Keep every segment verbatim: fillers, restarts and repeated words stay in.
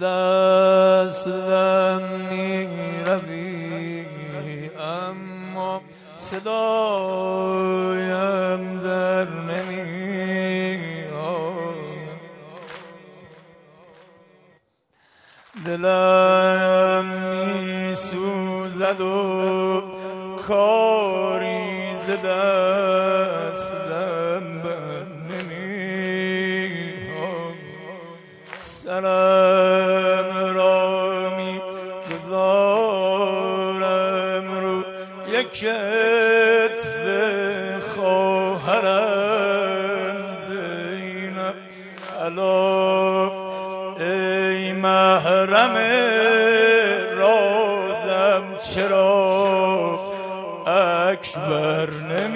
دست دم می روی اما صدایم در نمی آید. دلم می سوزد و کاری ز دستم بر نمی آید. سرم را می گذارم رو یک کتف خواهرم زینب. الا ای محرم رازم چرا اکبر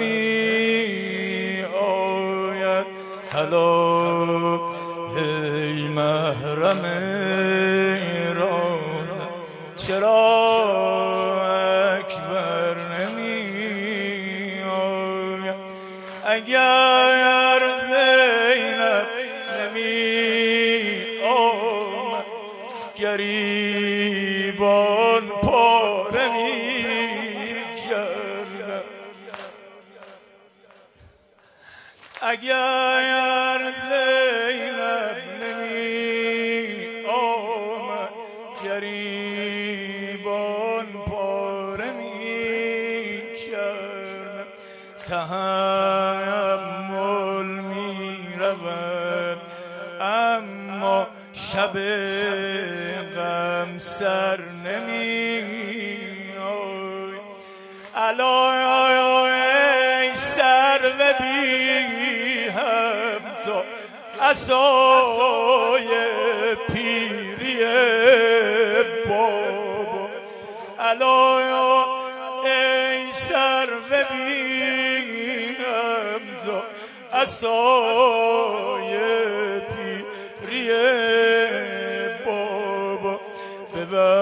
نمی آید. الا ای محرم رازم چرا اکبر نمی آید. اگر زینب نمی آمد گریبان پاره می کردم. اگر زینب نمی آمد گریبان پاره می کردم. تحمل می روم اما شب غم سر نمی آید. الا ای سرو بی هم تو عصای پیری بابا. الا ای سرو بی هم تو عصای پیری بابا. به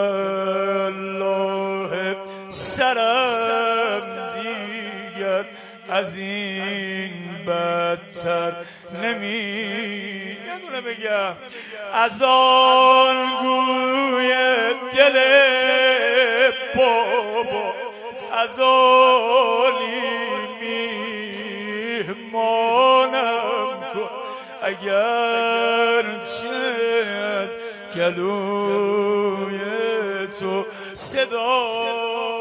والله سرم دیگر از این بدتر نمی ندونه بگم. از آن گوی دل بابا از آنی میهمانم کن. اگر چه از گلوی تو صدا